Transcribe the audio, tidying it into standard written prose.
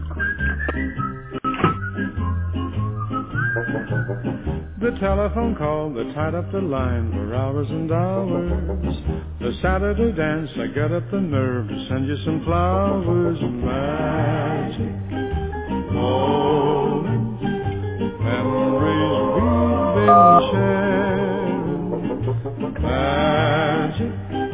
The telephone call that tied up the line for hours and hours. The Saturday dance, I got up the nerve to send you some flowers. Magic moments, memories we've been sharing. Magic